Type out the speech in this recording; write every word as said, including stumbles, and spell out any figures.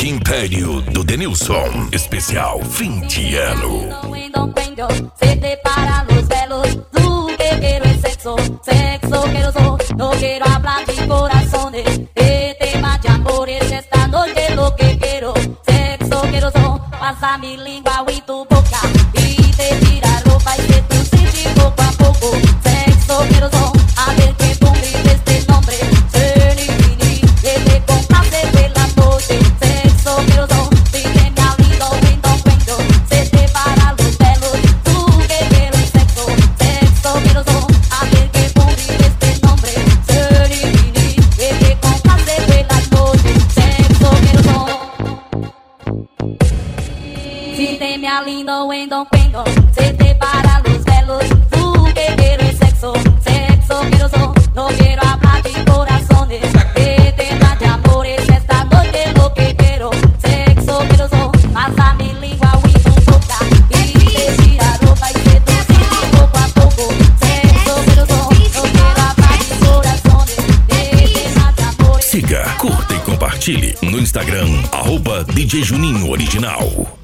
Rock Império do Denilson, especial vinte anos. Se te para los velos, tú que quiero es sexo, sexo quiero so, no quiero hablar de corazones, de temas de amores, esta noche lo que quiero, sexo quiero so, pasa mi lengua y tu boca, y te tira ropa y que tú sientes poco a poco, sexo quiero so, a ver que tú grites este nombre, Serenity, que te complace de la noche, sexo quiero so, si te me ha lindo, lindo, lindo, se te para los velos, tú que quiero el sexo, sexo quiero so, a ver que tú grites este nombre, Serenity, que te complace de la noche, sexo quiero so. Si te me ha lindo, lindo, lindo, se te para los velos, tú que quiero el sexo, sexo quiero so, no quiero hablar de corazones, de temas de amores, esta noche lo que quiero, sexo quiero so, pasa mi lengua y tu boca, y te tira ropa y te tú sientes poco a poco, sexo quiero so, no quiero hablar de corazones, de temas de amores. Siga, curta e compartilhe no Instagram, arroba D J Juninho Original.